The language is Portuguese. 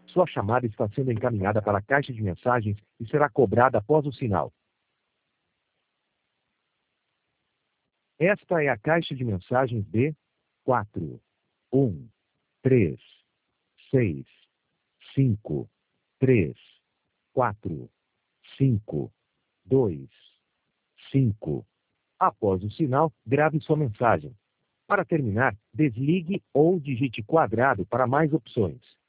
Sua chamada está sendo encaminhada para a caixa de mensagens e será cobrada após o sinal. Esta é a caixa de mensagens de 4, 1, 3, 6, 5, 3, 4, 5, 2, 5. Após o sinal, grave sua mensagem. Para terminar, desligue ou digite quadrado para mais opções.